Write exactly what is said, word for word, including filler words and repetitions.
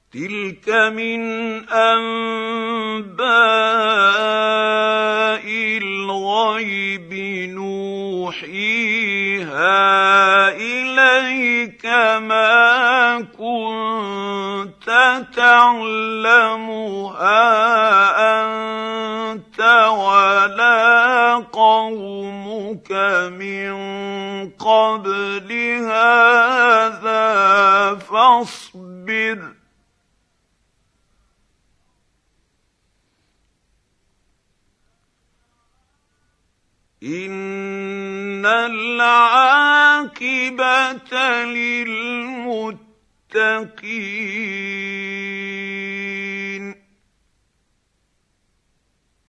تلك من انباء الغيب نوحيها اليك ما كنت تعلمها انت ولا قومك من قبل هذا فاصبر إن العاقبة للمتقين.